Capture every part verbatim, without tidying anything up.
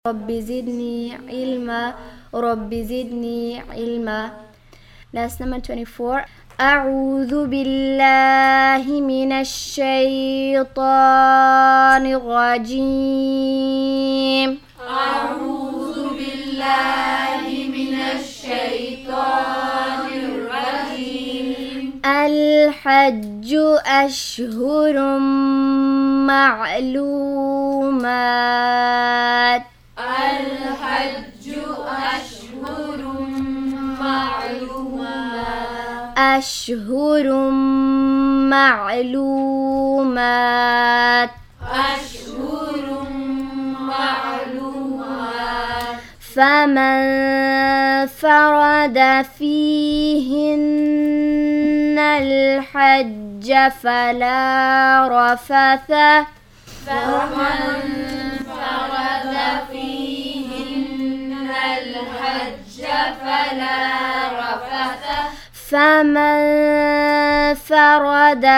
رب زدني علما رب زدني علما. That's number twenty-four. أعوذ بالله من الشيطان الرجيم. أعوذ بالله من الشيطان الرجيم. الحج أشهر معلومات. الحج أشهر معلومات. أشهر معلومات. أشهر معلومات. فمن فرد فيهن الحج فلا رفث. فمن فرد فيهن الحج فلا رفث. فمن فرد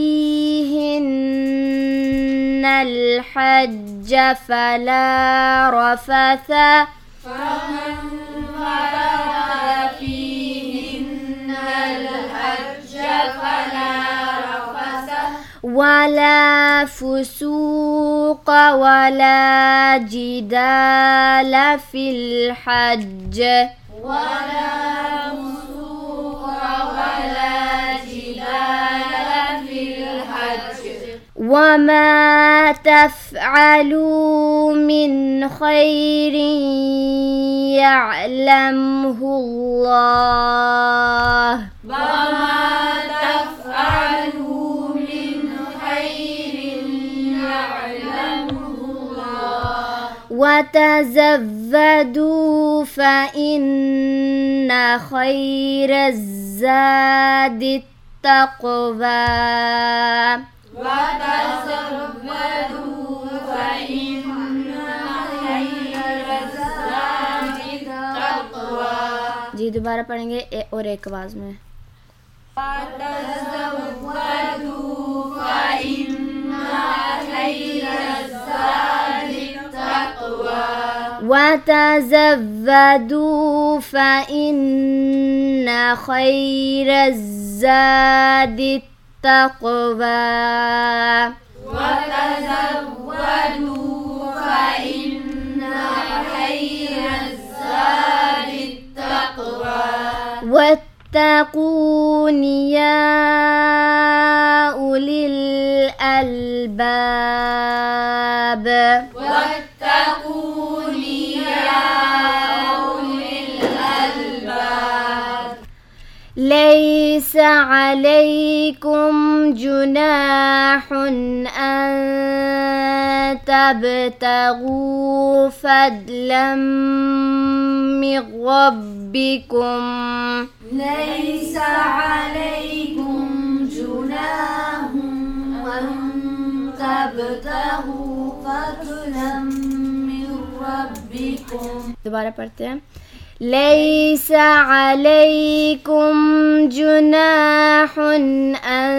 فيهن الحج فلا رفث. فمن فرد فيهن الحج فلا رفث. ولا فسوق ولا جدال في الحج. ولا فسوق ولا جدال في الحج. وما تفعلوا من خير يعلمه الله. وما تفعلوا من خير يعلمه الله. وتزودوا فإن خير الزاد التقوى. وتزودوا فإن خير الزاد التقوى. जी दोबारा पढ़ेंगे ए, और एक आवाज में. وتزودوا فإن خير الزاد التقوى. وتزودوا فإن خير الزاد التقوى. وتزودوا فإن خير الزاد التقوى. واتقون يا أولي الألباب. واتقون يا أولي الألباب. ليس عليكم جناح أن تبتغوا فضلا من ربكم. ليس عليكم جناح أن تبتغوا فضلا من ربكم. दोबारा पढ़ते हैं. ليس عليكم جناح أن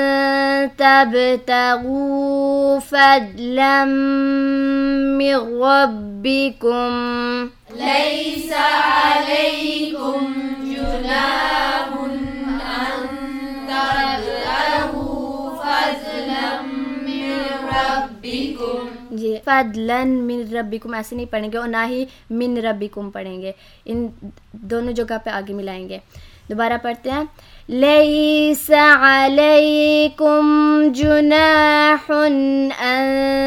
تبتغوا فضلا من ربكم. ليس عليكم جناح أن تبتغوا فضلا من ربكم. जी फदलन मिन रब्बिकुम ऐसे नहीं पढ़ेंगे और ना ही मिन रब्बिकुम पढ़ेंगे. इन दोनों जगह पे आगे मिलाएंगे. दोबारा पढ़ते हैं. लैस अलैकुम जुनाह अन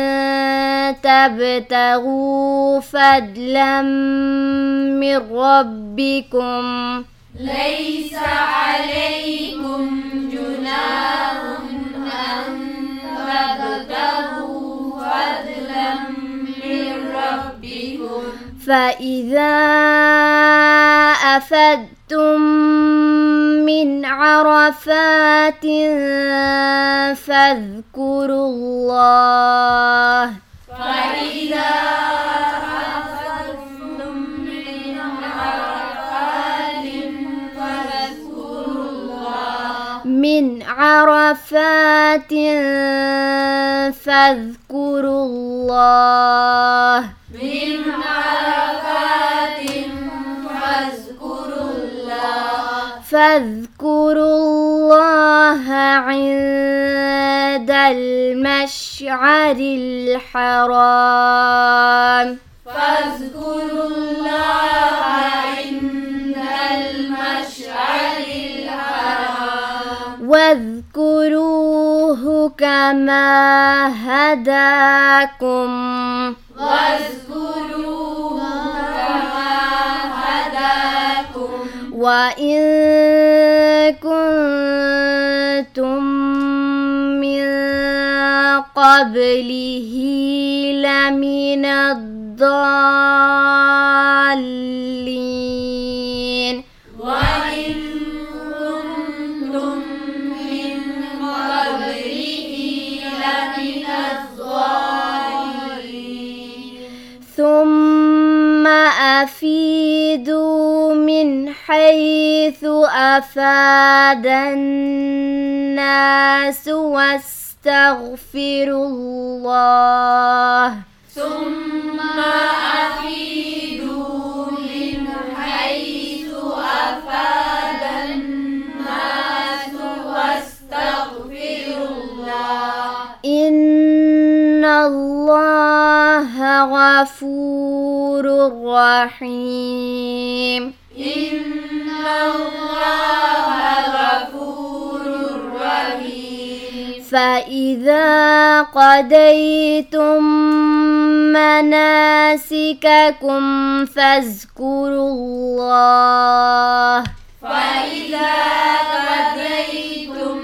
तबतगू फदलन मिन रब्बिकुम. ليس عليكم جناح أن تبتغوا فضلا من ربكم. فإذا أفدتم من عرفات فاذكروا الله. فإذا أفضتم من عرفات فاذكروا الله. من عرفات فاذكروا الله من فاذكروا الله عند المشعر الحرام فاذكروا الله عند المشعر الحرام واذكروه كما هداكم واذكروه كما هداكم وإن كنتم من قبله لمن الضالين وإن كنتم من قبله لمن الضالين ثم أفيدوا من حيث أفاد الناس واستغفروا الله ثم أفيدوا من حيث أفاد الناس واستغفروا الله إن الله غفور رحيم إن الله غفور رحيم فإذا قضيتم مناسككم فاذكروا الله فإذا قضيتم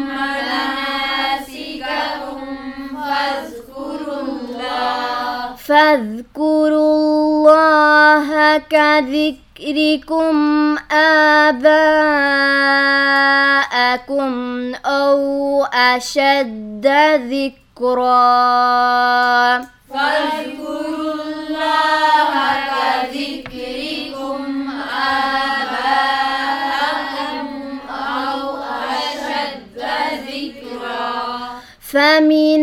مناسككم فاذكروا الله فاذكروا الله كذكركم آباءكم أو أشد ذكرا فاذكروا الله كذكركم آباءكم أو أشد ذكرا فمن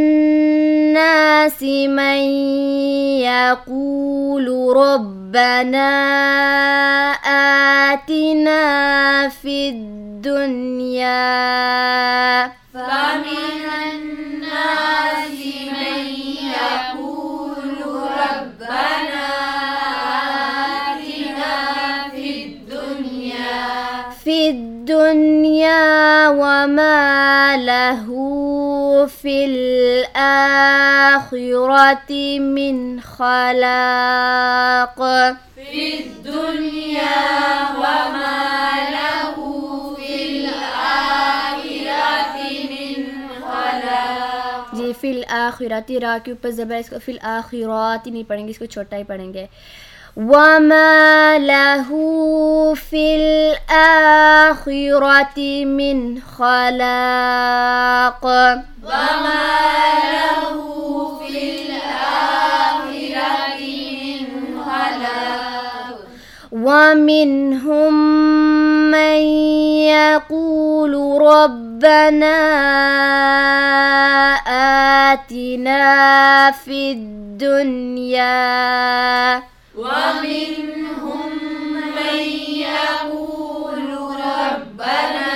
الناس من يقول ربنا آتنا في الدنيا فمن الناس من يقول ربنا آتنا في الدنيا في الدنيا وما له في الآخرة من خلاق في الدنيا وما له في الآخرة من خلاق जी फिल आखिराती रा के ऊपर ज़बर है, इसको फिल आखिरात ही नहीं पढ़ेंगे, इसको छोटा ही पढ़ेंगे। वमा लहू फिल आखिराती मिन खलाक वमा लहू फिल आखिरति मिन खलाक ومنهم من يقول ربنا آتنا في الدنيا ومنهم من يقول ربنا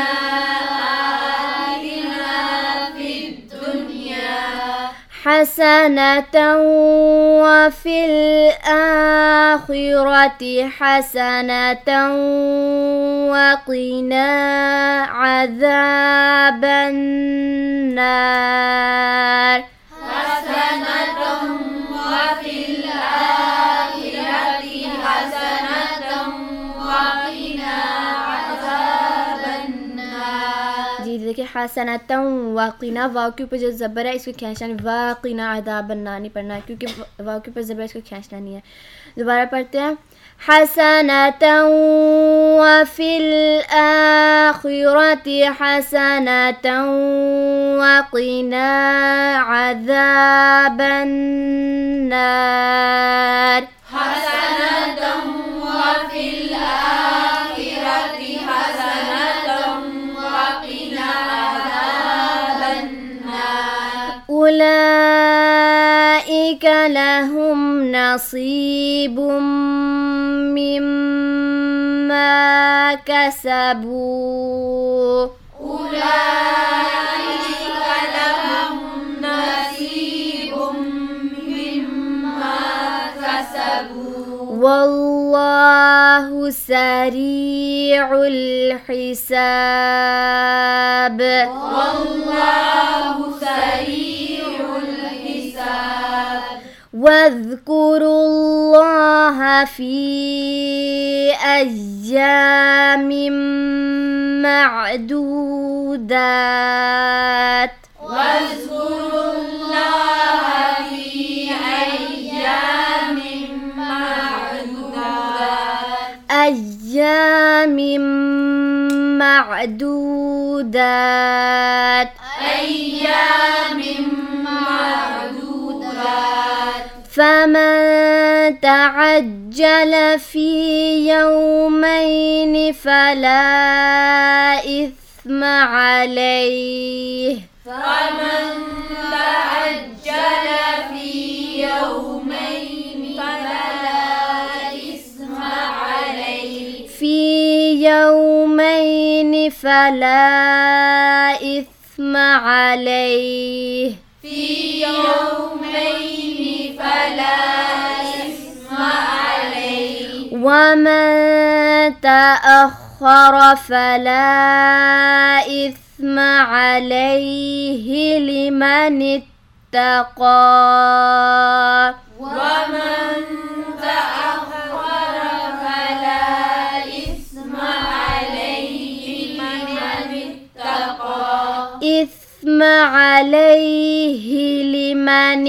آتنا في الدنيا حسنة وفي الآخرة حسنة وقنا عذاب النار حسنة وفي الآخرة حسنة وقنا عذاب النار जी देखिए हसनतम वाक़िना वाव के ऊपर जो ज़बर है इसको खींचना नहीं, वाक़िना अज़ाबन्नार नहीं पढ़ना है क्योंकि वाव के ऊपर ज़बर है, इसको खींचना नहीं है। दोबारा पढ़ते हैं हसनतम वफ़िल आखिरति हसनतम वक़िना अज़ाबन्नार حسنة وفي الآخرة حسنة وقنا عذاب النار أولئك لهم نصيب مما بما كسبوا أولئك لهم نصيب مما كسبوا والله سريع الحساب والله سريع الحساب واذكروا الله في أيام معدودات واذكروا الله في أيام معدودات أيام معدودات أيام معدودات فمن تعجل في يومين فلا إثم عليه فمن تعجل في يومين فلا إثم عليه في يومين فلا إثم عليه في يومين فلا إثم عليه ومن تأخر فلا إثم عليه لمن اتقى ومن تأخر فلا إثم عليه لمن اتقى إثم عليه لمن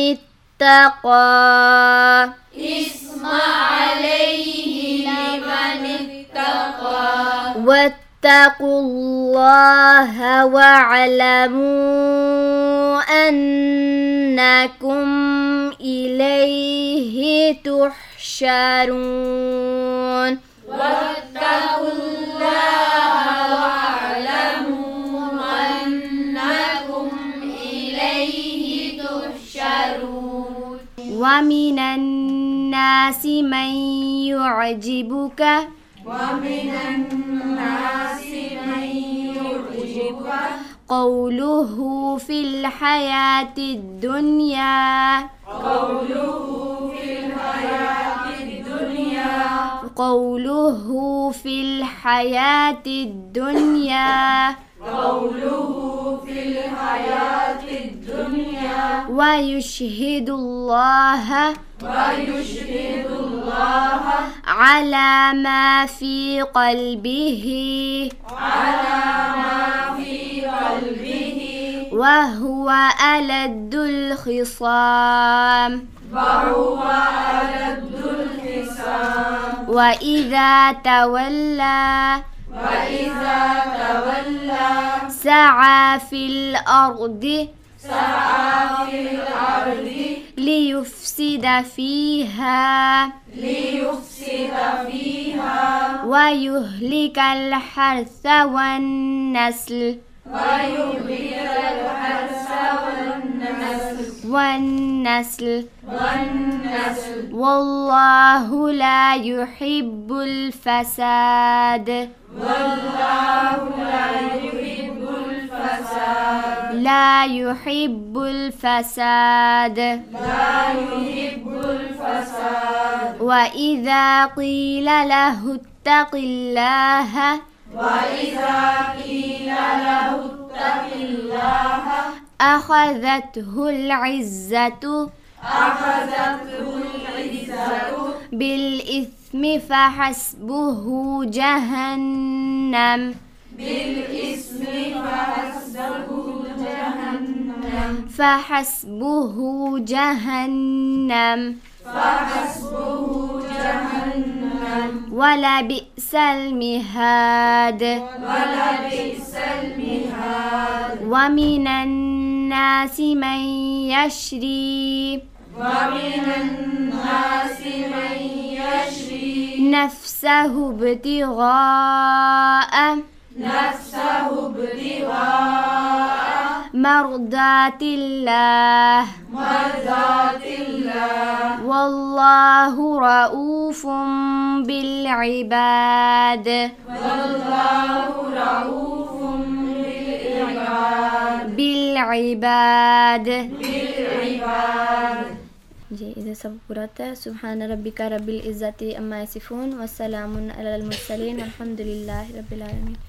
اتقى إثم عليه لمن اتقى واتقوا الله واعلموا أنكم إليه تحشرون واتقوا الله واعلموا أنكم إليه تحشرون ومن الناس من يعجبك ومن الناس من يعجبك قوله في الحياة الدنيا قوله في الحياة الدنيا قوله في الحياة الدنيا قوله في الحياة الدنيا ويشهد الله ويشهد الله على ما في قلبه على ما في قلبه وهو ألد الخصام وهو ألد الخصام وإذا تولى وإذا تولى سعى في الأرض سعى في الأرض ليفسد فيها ليفسد فيها ويهلك الحرث والنسل ويهلك الحرث والنسل والنسل والنسل والله لا يحب الفساد والله لا يحب الفساد لا يحب الفساد لا يحب الفساد وإذا قيل له اتق الله وإذا قيل له اتق الله أخذته العزة أخذته العزة بالإثم فحسبه جهنم بالإثم فحسبه جهنم فحسبه جهنم فحسبه جهنم ولبئس المهاد ولبئس المهاد ومن الناس من يشري ومن الناس من يشري نفسه ابتغاء نفسه ابتغاء मर्दातिल्लाह मर्दातिल्लाह वल्लाहु रऊफुम बिल इबाद वल्लाहु रऊफुम बिल इबाद बिल इबाद बिल इबाद। जी इधर सब पूरा होता है। सुब्हान रब्बिका रब्बिल इज़्ज़ति अम्मा यसिफून वस्सलामुन अलल मुरसलीन अल्हम्दुलिल्लाहि रब्बिल आलमीन।